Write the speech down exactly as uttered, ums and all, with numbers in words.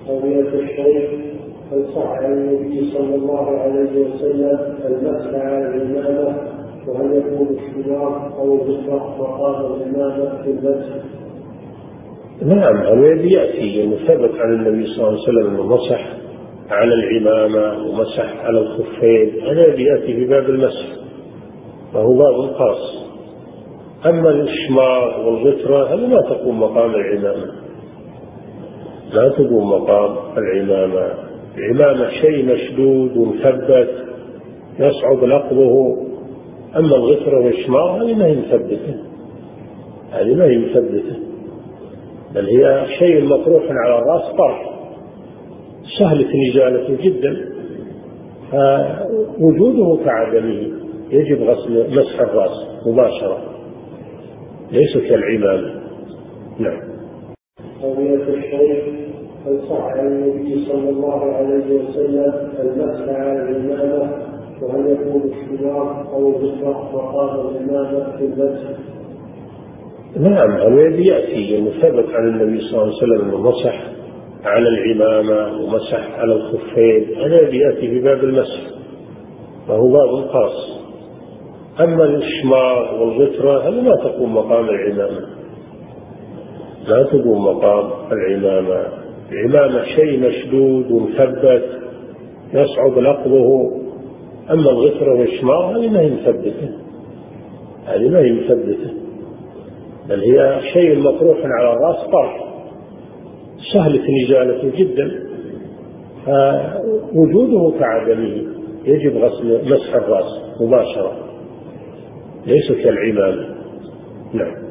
قضية الشيخ هل صح عن النبي صلى الله عليه وسلم المسح على الإمامة، وهل يكون الشمار أو البصرة مقام الإمامة في المسح؟ نعم، الذي يأتي مثبت عن النبي صلى الله عليه وسلم أنه مسح على العمامة ومسح على الخفين، هذا يأتي في باب المسح فهو باب خاص. أما الإشمار والغترة هذا ما تقوم مقام العمامة، لا تقوم مقام العمامة. العمامة شيء مشدود ومثبت يصعب نقضه، أما الغترة والإشمار هذه ما هي مثبتة، هذه ما هي مثبتة، بل هي شيء مطروح على الرأس طرح سهلة إزالته جدا، فوجوده كعدمه، يجب غسل مسح الرأس مباشرة ليس كالعمامة. نعم. قضية الشيخ هل صح عن النبي صلى الله عليه وسلم المسح على الإمامة، وهل يكون الشمار أو البصرة مقام الإمامة في المسح؟ نعم، الذي يأتي مثبت عن النبي صلى الله عليه وسلم أنه مسح على العمامة ومسح على الخفين، هذا يأتي في باب المسح فهو باب خاص. أما الإشمار والغترة هذا ما تقوم مقام العمامة، لا تقوم مقام العمامة. العمامة شيء مشدود ومثبت يصعب نقضه، أما الغترة والإشمار هذه ما هي مثبتة، هذه ما هي مثبتة، بل هي شيء مطروح على الرأس طرح سهلة إزالته جدا، فوجوده كعدمه، يجب غسل مسح الرأس مباشرة ليس كالعمامة. نعم.